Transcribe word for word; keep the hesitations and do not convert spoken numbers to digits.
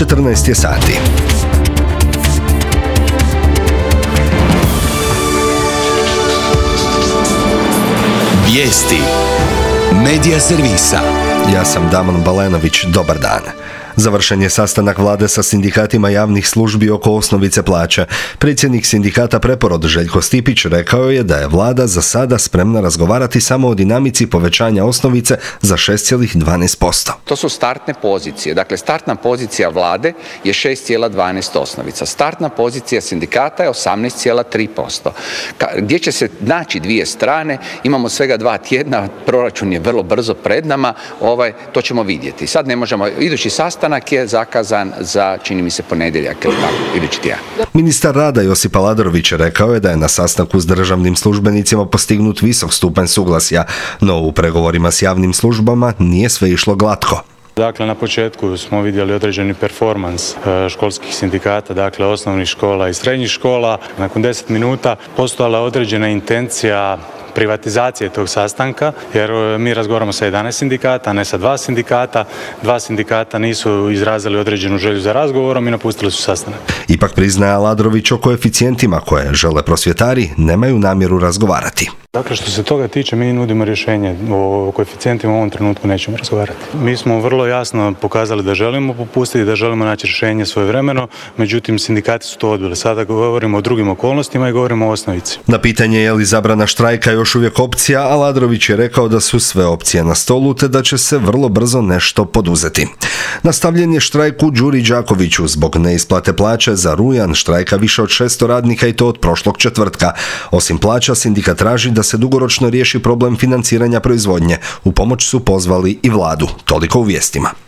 četrnaest je sati. Vijesti Medija servisa. Ja sam Damon Balenović, dobar dan. Završen je sastanak vlade sa sindikatima javnih službi oko osnovice plaće. Predsjednik sindikata Preporod Željko Stipić rekao je da je vlada za sada spremna razgovarati samo o dinamici povećanja osnovice za šest zarez dvanaest posto. To su startne pozicije. Dakle, startna pozicija vlade je šest zarez dvanaest osnovica. Startna pozicija sindikata je osamnaest zarez tri posto. Gdje će se naći dvije strane, imamo svega dva tjedna, proračun je vrlo brzo pred nama, ovaj, to ćemo vidjeti. Sad ne možemo, idući sastanak Sastanak je zakazan za, čini mi se, ponedjeljak ili tako, idući tjedan. Ministar rada Josip Aladrović rekao je da je na sastanku s državnim službenicima postignut visok stupanj suglasja, no u pregovorima s javnim službama nije sve išlo glatko. Dakle, na početku smo vidjeli određeni performans školskih sindikata, dakle osnovnih škola i srednjih škola. Nakon deset minuta postojala određena intencija privatizacije tog sastanka, jer mi razgovaramo sa jedanaest sindikata, a ne sa dva sindikata. Dva sindikata nisu izrazili određenu želju za razgovorom i napustili su sastanak. Ipak priznaje Aladrović o koeficijentima koje žele prosvjetari nemaju namjeru razgovarati. Dakle, što se toga tiče, mi nudimo rješenje. O koeficijentima u ovom trenutku nećemo razgovarati. Mi smo vrlo jasno pokazali da želimo popustiti, da želimo naći rješenje svojevremeno, međutim sindikati su to odbili. Sada govorimo o drugim okolnostima i govorimo o osnovici. Na pitanje je li zabrana štrajka još uvijek opcija, Aladrović je rekao da su sve opcije na stolu te da će se vrlo brzo nešto poduzeti. Nastavljen je štrajk u Đuri Đakoviću zbog neisplate plaće za rujan, štrajka više od šesto radnika i to od prošlog četvrtka. Osim plaća, sindikat traži da se dugoročno riješi problem financiranja proizvodnje. U pomoć su pozvali i vladu. Toliko u vijestima.